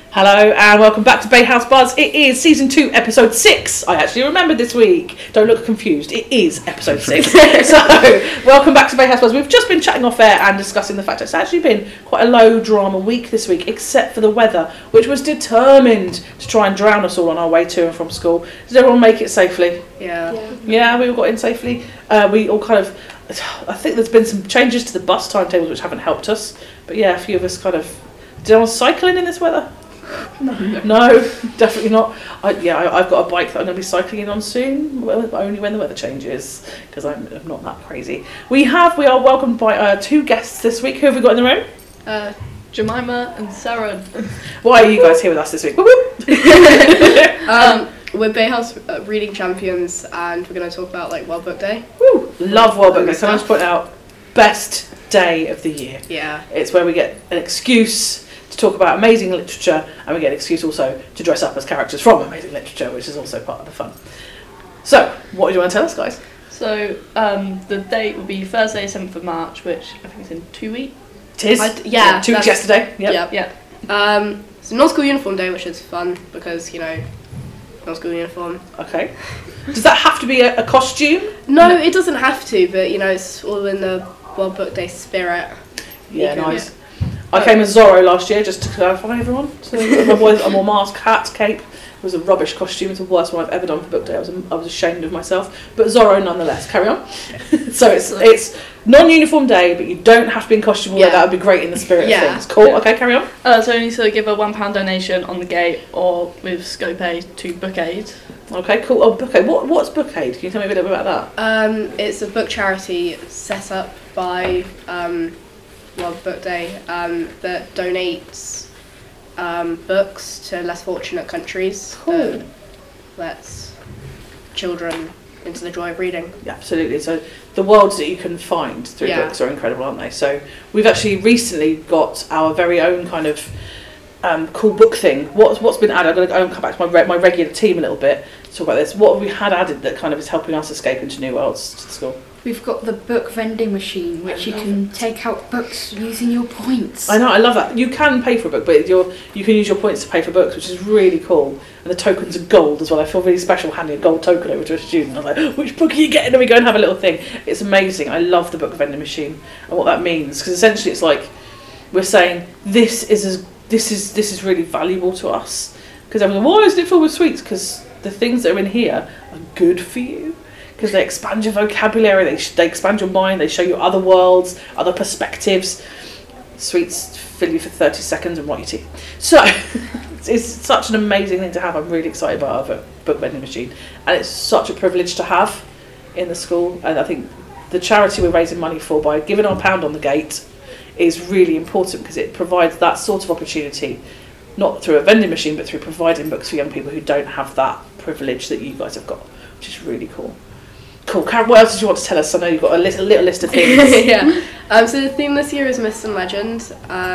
Hello and welcome back to Bay House Buzz. It is season 2, episode 6. I actually remembered this week. Don't look confused. It is episode 6. So, welcome back to Bay House Buzz. We've just been chatting off air and discussing the fact it's actually been quite a low drama week this week, except for the weather, which was determined to try and drown us all on our way to and from school. Did everyone make it safely? Yeah, we all got in safely. We all kind of, I think there's been some changes to the bus timetables which haven't helped us. But yeah, a few of us kind of, did anyone cycling in this weather? No, definitely not. I've got a bike that I'm going to be cycling in on soon, only when the weather changes, because I'm not that crazy. We are welcomed by 2 guests this week. Who have we got in the room? Jemima and Sarah. Why are you guys here with us this week? We're Bay House reading champions, and we're going to talk about World Book Day. Woo! Love World Book Day. Can I just point out, best day of the year. Yeah. It's where we get an excuse to talk about amazing literature, and we get an excuse also to dress up as characters from amazing literature, which is also part of the fun. So, what do you want to tell us, guys? So, the date will be Thursday, 7th of March, which I think is in 2 weeks. It is? 2 weeks yesterday. Yep. Yeah. It's non-school uniform day, which is fun, because, non-school uniform. Okay. Does that have to be a costume? No, it doesn't have to, but, it's all in the World Book Day spirit. Yeah, nice. I came as Zorro last year, just to clarify everyone. So I wore mask, hat, cape. It was a rubbish costume. It's the worst one I've ever done for book day. I was ashamed of myself. But Zorro nonetheless. Carry on. So it's non-uniform day, but you don't have to be in costume all day. That would be great in the spirit of things. Cool. Okay, carry on. So you need to give a £1 donation on the gate or with Scopay to Book Aid. Okay, cool. Oh, Book Aid. What's Book Aid? Can you tell me a bit about that? It's a book charity set up by World Book Day that donates books to less fortunate countries. Cool. That lets children into the joy of reading. Yeah, absolutely. So the worlds that you can find through books are incredible, aren't they? So we've actually recently got our very own kind of cool book thing. What's been added? I'm going to come back to my regular team a little bit to talk about this. What have we had added that kind of is helping us escape into new worlds to the school? We've got the book vending machine, which you can take out books using your points. I know, I love that. You can pay for a book, but you can use your points to pay for books, which is really cool. And the tokens are gold as well. I feel really special handing a gold token over to a student. I was like, which book are you getting? And we go and have a little thing. It's amazing. I love the book vending machine and what that means, because essentially it's like we're saying this is really valuable to us. Because everyone's like, why isn't it filled with sweets? Because the things that are in here are good for you. Because they expand your vocabulary, they expand your mind, they show you other worlds, other perspectives. Sweets fill you for 30 seconds and rot your teeth. So, it's such an amazing thing to have. I'm really excited about our book vending machine. And it's such a privilege to have in the school. And I think the charity we're raising money for by giving our £1 on the gate is really important, because it provides that sort of opportunity, not through a vending machine, but through providing books for young people who don't have that privilege that you guys have got, which is really cool. Cool. Karen, what else did you want to tell us? I know you've got a little list of things. Yeah. So the theme this year is myths and legends.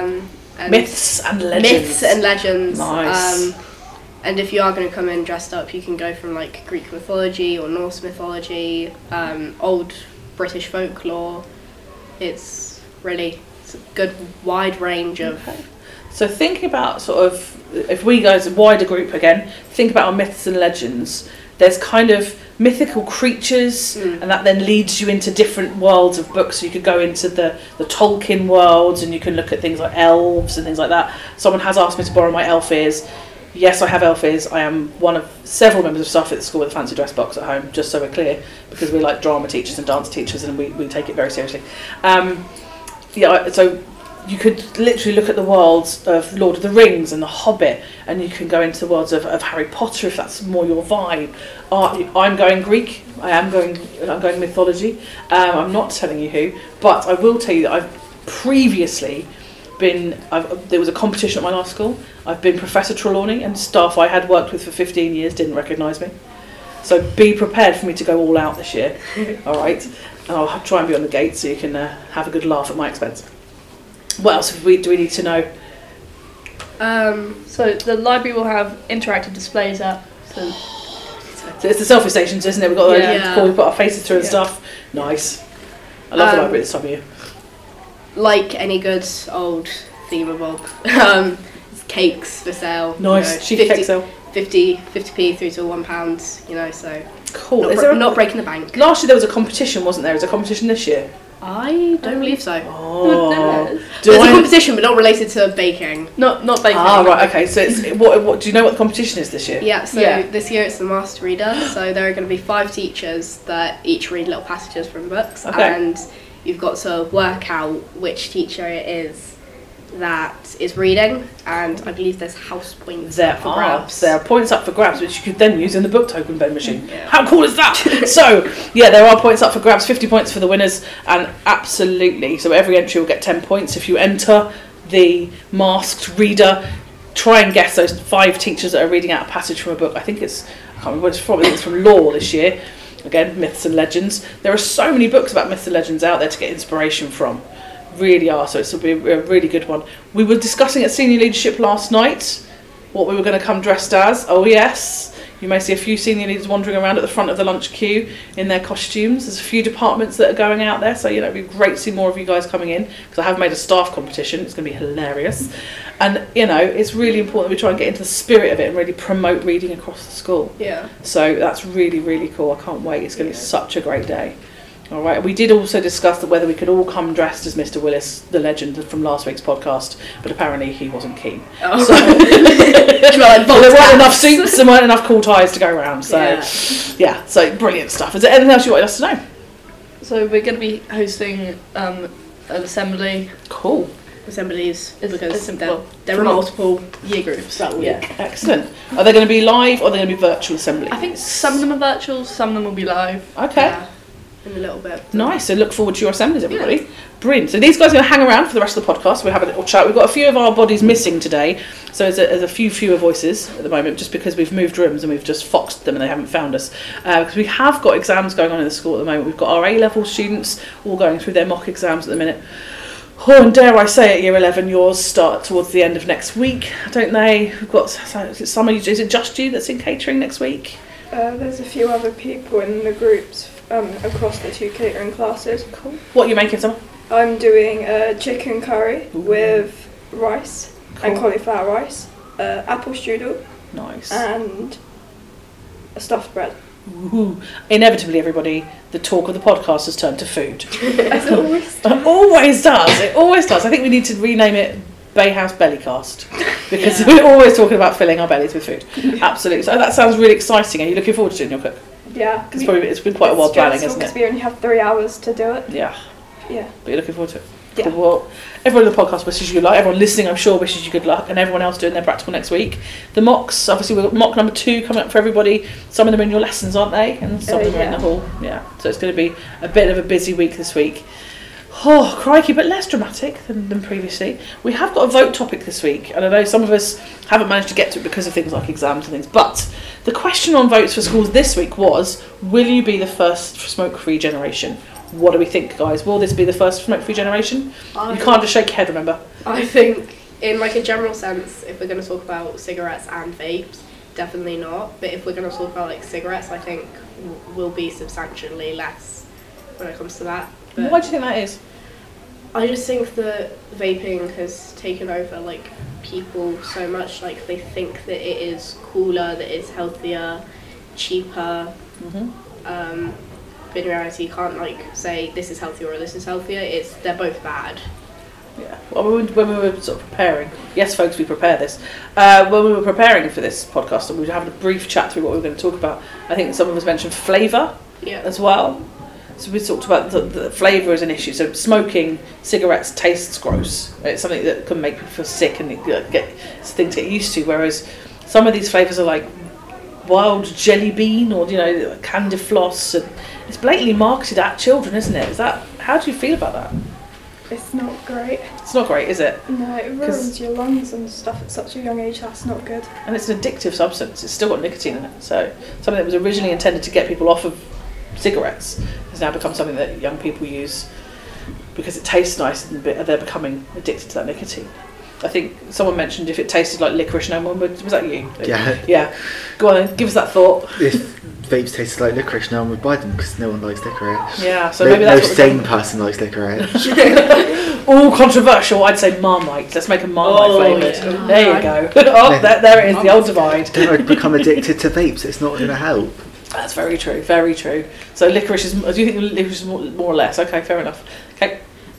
Myths and legends. Myths and legends. Nice. And if you are going to come in dressed up, you can go from Greek mythology or Norse mythology, old British folklore. It's a good wide range of. Okay. So thinking about sort of, if we go as a wider group again, think about our myths and legends. There's kind of mythical creatures, and that then leads you into different worlds of books. So you could go into the Tolkien worlds, and you can look at things like elves and things like that. Someone has asked me to borrow my elf ears. Yes, I have elf ears. I am one of several members of staff at the school with a fancy dress box at home, just so we're clear, because we're like drama teachers and dance teachers, and we take it very seriously. So you could literally look at the worlds of Lord of the Rings and The Hobbit, and you can go into the worlds of Harry Potter if that's more your vibe. I'm going Greek. I'm going mythology. I'm not telling you who, but I will tell you that I've previously been. There was a competition at my last school. I've been Professor Trelawney, and staff I had worked with for 15 years didn't recognise me. So be prepared for me to go all out this year. All right, and I'll try and be on the gate so you can have a good laugh at my expense. What else do we need to know? So the library will have interactive displays up. So it's the selfie stations, isn't it? We've got we put our faces through and stuff. Nice. I love the library this time of year. Like any good old theme book, cakes for sale. Nice, cheap cake sale. 50p through to £1, you know, so Cool. not breaking the bank. Last year there was a competition, wasn't there? Is there a competition this year? I don't believe so. Oh. There's a competition, but not related to baking. Not baking. Ah, right, okay. So it's what do you know what the competition is this year? Yeah, so this year it's the Master Reader. So there are going to be 5 teachers that each read little passages from books. Okay. And you've got to work out which teacher it is that is reading. And I believe there's house points up for grabs. There are points up for grabs, which you could then use in the book token vending machine. Yeah. How cool is that? So, yeah, there are points up for grabs, 50 points for the winners, and absolutely, so every entry will get 10 points. If you enter the Masked Reader, try and guess those 5 teachers that are reading out a passage from a book. I can't remember what it's from. I think it's from Law this year. Again, Myths and Legends. There are so many books about myths and legends out there to get inspiration from. Really are, so it's will be a really good one. We were discussing at senior leadership last night what we were going to come dressed as. Oh yes, you may see a few senior leaders wandering around at the front of the lunch queue in their costumes. There's a few departments that are going out there, so it'd be great to see more of you guys coming in, because I have made a staff competition. It's going to be hilarious, and it's really important that we try and get into the spirit of it and really promote reading across the school. Yeah. So that's really, really cool. I can't wait. It's going to be such a great day. All right. We did also discuss that whether we could all come dressed as Mr. Willis, the legend from last week's podcast, but apparently he wasn't keen. Oh. So there weren't enough suits and weren't enough cool ties to go around. So yeah, so brilliant stuff. Is there anything else you wanted us to know? So we're going to be hosting an assembly. Cool. Assemblies, because well, there are multiple year groups that week. Yeah, excellent. Are they going to be live or are they going to be virtual assemblies? I think some of them are virtual, some of them will be live. Okay. Yeah, in a little bit. Nice. So look forward to your assemblies, everybody. Yeah. Brilliant. So these guys are going to hang around for the rest of the podcast. We'll have a little chat. We've got a few of our bodies missing today, so there's a few fewer voices at the moment, just because we've moved rooms and we've just foxed them and they haven't found us. Because we have got exams going on in the school at the moment. We've got our A-level students all going through their mock exams at the minute. Oh, and dare I say it, Year 11, yours start towards the end of next week, don't they? We've got summer. Is it just you that's in catering next week? There's a few other people in the groups across the 2 catering classes. Cool. What are you making, Summer? I'm doing chicken curry with rice and cauliflower rice, apple strudel, nice, and a stuffed bread. Ooh. Inevitably, everybody, the talk of the podcast has turned to food. As it always does. It always does. It always does. I think we need to rename it Bay House Bellycast, because we're always talking about filling our bellies with food. Absolutely. So that sounds really exciting. Are you looking forward to doing your cook? Yeah. It's been quite a while planning, isn't it? Because we only have 3 hours to do it. Yeah. Yeah. But you're looking forward to it? Yeah. Cool. Well, everyone on the podcast wishes you good luck. Everyone listening, I'm sure, wishes you good luck. And everyone else doing their practical next week. The mocks, obviously, we've got mock number 2 coming up for everybody. Some of them are in your lessons, aren't they? And some of them are in the hall. Yeah. So it's going to be a bit of a busy week this week. Oh, crikey, but less dramatic than previously. We have got a vote topic this week, and I know some of us haven't managed to get to it because of things like exams and things, but the question on votes for schools this week was, will you be the first smoke-free generation? What do we think, guys? Will this be the first smoke-free generation? You can't just shake your head, remember? I think, in like a general sense, if we're going to talk about cigarettes and vapes, definitely not. But if we're going to talk about like cigarettes, I think will be substantially less when it comes to that. But why do you think that is? I just think that vaping has taken over like people so much. Like they think that it is cooler, that it's healthier, cheaper. Mm-hmm. But in reality, you can't like say this is healthier or this is healthier. They're both bad. Yeah. Well, when we were sort of preparing, yes, folks, we prepare this. When we were preparing for this podcast, and we were having a brief chat through what we were going to talk about. I think some of us mentioned flavour as well. So we talked about the flavour as an issue. So smoking cigarettes tastes gross. It's something that can make people feel sick and it's a thing to get used to. Whereas some of these flavours are like wild jelly bean or candy floss, and it's blatantly marketed at children, isn't it? How do you feel about that? It's not great. It's not great, is it? No, it ruins your lungs and stuff at such a young age. That's not good. And it's an addictive substance. It's still got nicotine in it. So something that was originally intended to get people off of cigarettes has now become something that young people use because it tastes nice and they're becoming addicted to that nicotine. I think someone mentioned if it tasted like licorice, no one would. Was that you? Yeah. Yeah. Go on then, give us that thought. If vapes tasted like licorice, no one would buy them because no one likes licorice. Yeah, so no, maybe that's no what sane person likes licorice. Oh, controversial. I'd say Marmite. Let's make a Marmite flavoured. yeah. There you go. Oh, there it is, the old divide. Don't become addicted to vapes. It's not going to help. That's very true, very true. So licorice is, do you think licorice is more or less? Okay, fair enough. Okay.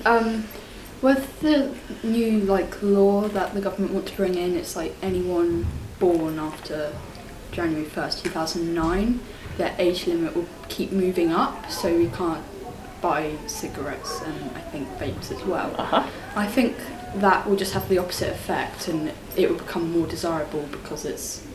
With the new law that the government want to bring in, it's like anyone born after January 1st, 2009, their age limit will keep moving up, so we can't buy cigarettes and I think vapes as well. Uh-huh. I think that will just have the opposite effect, and it will become more desirable because it's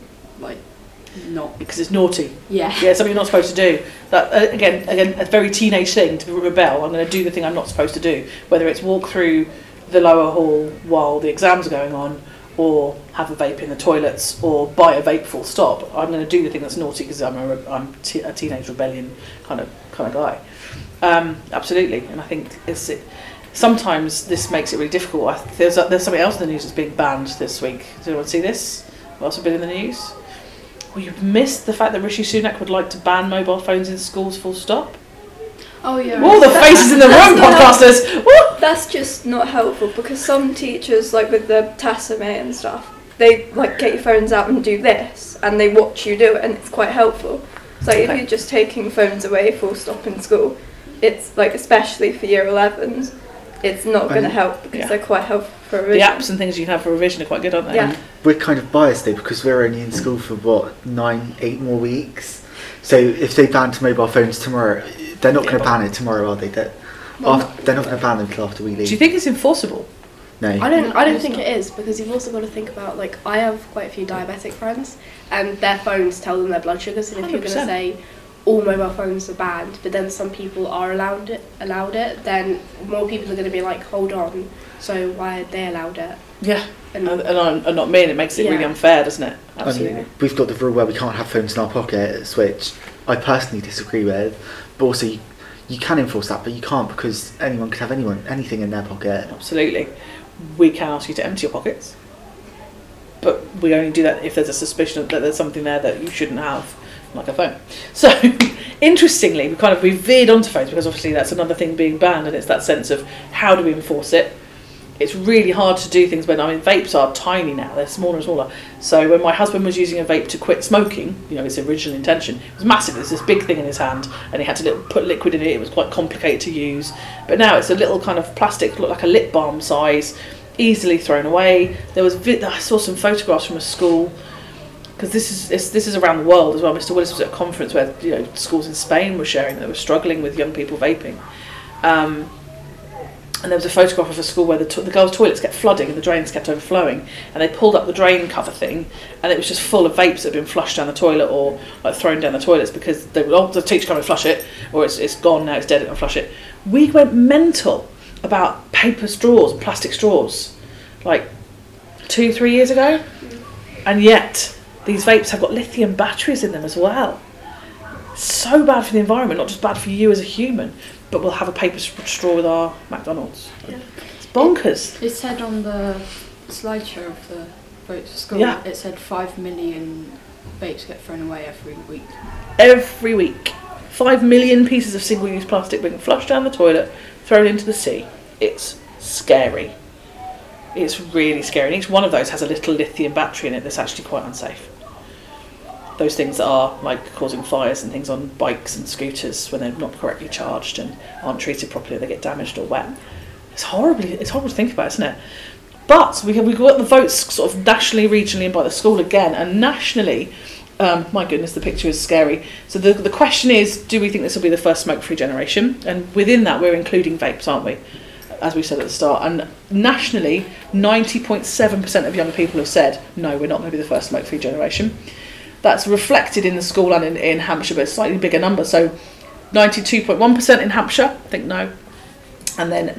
not. Because it's naughty. Yeah. Yeah, something you're not supposed to do. That again, a very teenage thing to rebel. I'm going to do the thing I'm not supposed to do. Whether it's walk through the lower hall while the exams are going on, or have a vape in the toilets, or buy a vape full stop. I'm going to do the thing that's naughty because I'm a teenage rebellion kind of guy. Absolutely, and I think sometimes this makes it really difficult. There's something else in the news that's being banned this week. Does anyone see this? What else has been in the news? Well, you've missed the fact that Rishi Sunak would like to ban mobile phones in schools full stop. Oh yeah. All the faces in the room, podcasters! Woo! That's just not helpful because some teachers, with the Tasame and stuff, they get your phones out and do this, and they watch you do it, and it's quite helpful. So if you're just taking phones away full stop in school, it's especially for year 11s, it's not going to help because they're quite helpful for revision. The apps and things you can have for revision are quite good, aren't they? Yeah. We're kind of biased though because we're only in school for 8 more weeks. So if they ban mobile phones tomorrow, they're not going to ban it tomorrow, are they? They're not going to ban them until after we leave. Do you think it's enforceable? No. I don't think it is, because you've also got to think about, I have quite a few diabetic friends, and their phones tell them their blood sugars, and if you're going to 100%. say all mobile phones are banned, but then some people are allowed it, then more people are going to be like, hold on, so why are they allowed it? Yeah. And And not me, and it makes it really unfair, doesn't it? Absolutely. We've got the rule where we can't have phones in our pockets, which I personally disagree with, but also you can enforce that, but you can't because anyone could have anything in their pocket. Absolutely. We can ask you to empty your pockets, but we only do that if there's a suspicion that there's something there that you shouldn't have, like a phone. So, interestingly, we veered onto phones because obviously that's another thing being banned, and it's that sense of how do we enforce it. It's really hard to do things vapes are tiny now, they're smaller and smaller. So when my husband was using a vape to quit smoking, his original intention, it was massive, there's this big thing in his hand, and he had to put liquid in it, it was quite complicated to use. But now it's a little kind of plastic, look like a lip balm size, easily thrown away. I saw some photographs from a school, because this is around the world as well. Mr. Willis was at a conference where schools in Spain were sharing that they were struggling with young people vaping. And there was a photograph of a school where the girls' toilets kept flooding and the drains kept overflowing, and they pulled up the drain cover thing, and it was just full of vapes that had been flushed down the toilet or thrown down the toilets because the teacher can't flush it, or it's gone now, it's dead, and flush it. We went mental about paper straws, plastic straws, 2-3 years ago, and yet these vapes have got lithium batteries in them as well. So bad for the environment, not just bad for you as a human, but we'll have a paper straw with our McDonald's. Yeah. It's bonkers. It said on the slideshow of the votes for school, it said 5 million vapes get thrown away every week. Every week. 5 million pieces of single-use plastic being flushed down the toilet, thrown into the sea. It's scary. It's really scary. And each one of those has a little lithium battery in it that's actually quite unsafe. Those things that are causing fires and things on bikes and scooters when they're not correctly charged and aren't treated properly, they get damaged or wet. It's horrible to think about, isn't it? But we got the votes sort of nationally, regionally, and by the school again. And nationally, my goodness, the picture is scary. So the question is, do we think this will be the first smoke-free generation? And within that, we're including vapes, aren't we? As we said at the start. And nationally, 90.7% of young people have said, no, we're not going to be the first smoke-free generation. That's reflected in the school and in Hampshire, but a slightly bigger number. So 92.1% in Hampshire think no. And then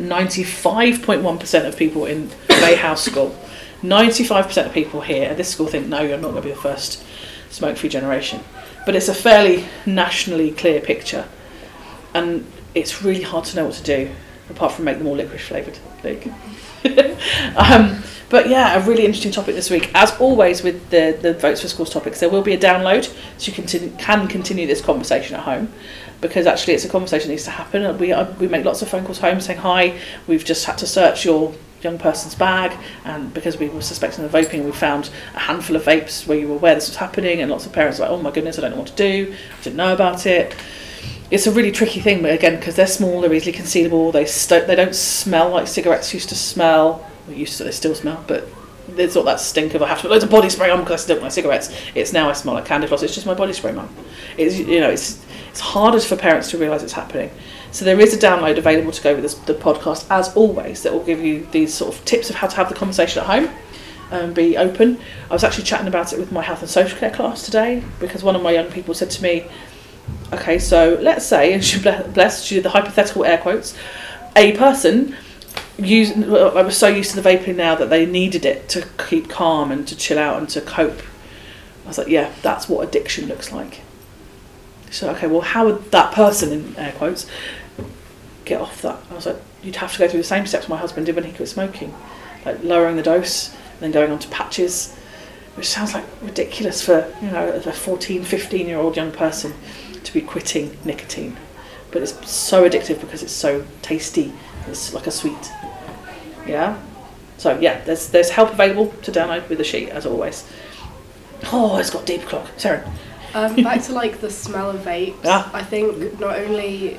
95.1% of people in Bay House School. 95% of people here at this school think no, you're not going to be the first smoke-free generation. But it's a fairly nationally clear picture. And it's really hard to know what to do, apart from make them all licorice flavoured, Luke. But yeah, a really interesting topic this week. As always with the Votes for Schools topics, there will be a download so you can continue this conversation at home, because actually it's a conversation that needs to happen. We make lots of phone calls home saying, hi, we've just had to search your young person's bag, and because we were suspecting of vaping, we found a handful of vapes where you were aware this was happening, and lots of parents were like, oh my goodness, I don't know what to do, I didn't know about it. It's a really tricky thing, but again, because they're small, they're easily concealable, they don't smell like cigarettes used to smell. They still smell, but there's not that stink of I have to put loads of body spray on because I still don't like cigarettes. It's now I smell like candy floss. It's just my body spray, mum. It's harder for parents to realise it's happening. So there is a download available to go with the podcast, as always, that will give you these sort of tips of how to have the conversation at home and be open. I was actually chatting about it with my health and social care class today, because one of my young people said to me, okay, so let's say, and she did the hypothetical air quotes, a person I was so used to the vaping now that they needed it to keep calm and to chill out and to cope. I was like, yeah, that's what addiction looks like. So, okay, well, how would that person, in air quotes, get off that? I was like, you'd have to go through the same steps my husband did when he quit smoking, like lowering the dose and then going on to patches, which sounds like ridiculous for, a 14, 15-year-old young person to be quitting nicotine. But it's so addictive because it's so tasty. It's like a sweet. Yeah. So yeah, there's help available to download with the sheet, as always. Oh, it's got deep clock. Sarah. Back to like the smell of vapes. Yeah. I think not only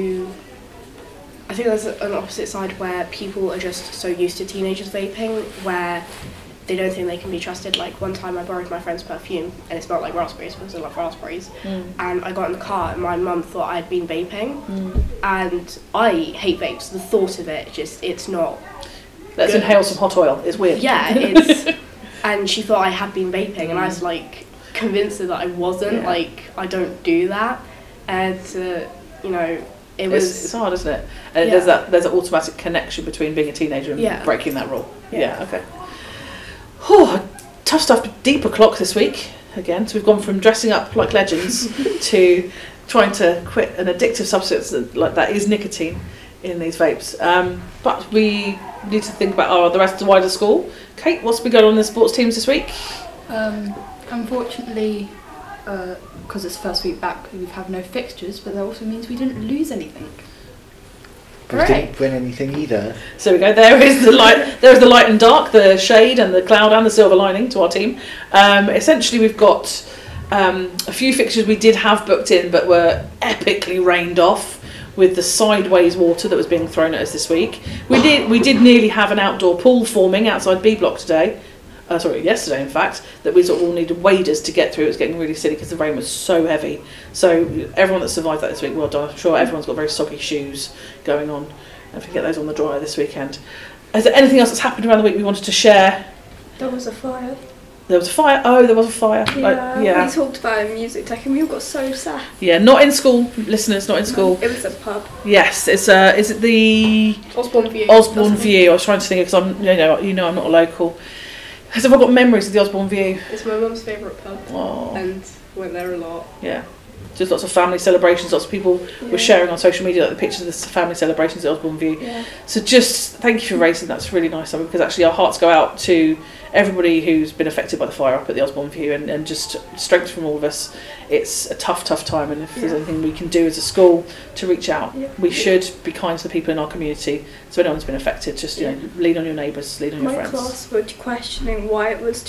I think there's an opposite side where people are just so used to teenagers vaping where they don't think they can be trusted. Like one time I borrowed my friend's perfume and it smelled like raspberries because I love raspberries. And I got in the car and my mum thought I'd been vaping. And I hate vapes. The thought of it, it's not. Let's good. inhale some hot oil. It's weird. Yeah, and she thought I had been vaping and I was like convinced her that I wasn't. Yeah. Like I don't do that. And it's hard, isn't it? And there's an automatic connection between being a teenager and breaking that rule. Yeah, okay. Oh, tough stuff. Deeper clock this week again. So we've gone from dressing up like legends to trying to quit an addictive substance like that is nicotine in these vapes. But we need to think about the rest of the wider school. Kate, what's been going on in the sports teams this week? Unfortunately, because it's first week back, we've had no fixtures, but that also means we didn't lose anything. We didn't win anything either. So we go. There is the light. There is the light and dark, the shade and the cloud and the silver lining to our team. Essentially, we've got a few fixtures we did have booked in, but were epically rained off with the sideways water that was being thrown at us this week. We did nearly have an outdoor pool forming outside B Block today. Yesterday in fact, that we sort of all needed waders to get through. It was getting really silly because the rain was so heavy. So everyone that survived that this week, well done. I'm sure everyone's got very soggy shoes going on. And if we get those on the dryer this weekend. Is there anything else that's happened around the week we wanted to share? There was a fire. There was a fire. Oh, there was a fire. Yeah. We talked about it in Music Tech and we all got so sad. Yeah, not in school, listeners, not in school. It was a pub. Yes, it's is it the Osborne View. Osborne View. I was trying to think because I'm I'm not a local. Have I got memories of the Osborne View? It's my mum's favourite pub. Oh. And went there a lot. Yeah. Just lots of family celebrations, lots of people were sharing on social media like the pictures of the family celebrations at Osborne View. Yeah. So just thank you for raising that's really nice of because actually our hearts go out to everybody who's been affected by the fire up at the Osborne View and just strength from all of us. It's a tough time and if there's anything we can do as a school to reach out, we should be kind to the people in our community. So anyone's been affected, just lean on your neighbours, lean on your friends. My class were questioning why it was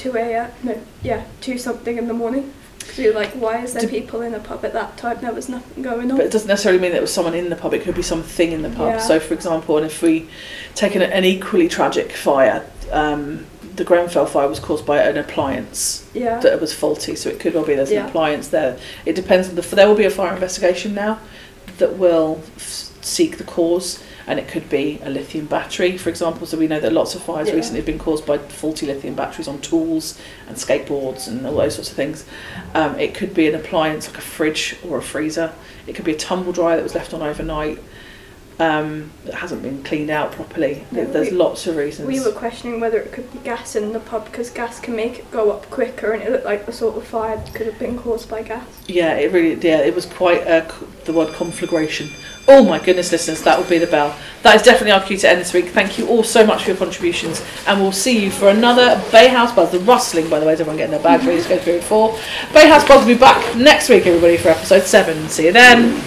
2 something in the morning. So you're like, why is there people in a pub at that time? There was nothing going on. But it doesn't necessarily mean that it was someone in the pub, it could be something in the pub. Yeah. So for example, and if we take an equally tragic fire, the Grenfell fire was caused by an appliance that was faulty, so it could well be there's an appliance there. It depends on there will be a fire investigation now that will seek the cause, and it could be a lithium battery, for example. So we know that lots of fires recently have been caused by faulty lithium batteries on tools and skateboards and all those sorts of things. It could be an appliance like a fridge or a freezer. It could be a tumble dryer that was left on overnight. that hasn't been cleaned out properly. Yeah, There's lots of reasons. We were questioning whether it could be gas in the pub because gas can make it go up quicker, and it looked like the sort of fire that could have been caused by gas. Yeah, it was quite the word conflagration. Oh my goodness, listeners, that would be the bell. That is definitely our cue to end this week. Thank you all so much for your contributions, and we'll see you for another Bay House Buzz. The rustling, by the way, is everyone getting their bags ready to go through it for. Bay House Buzz will be back next week, everybody, for episode 7. See you then.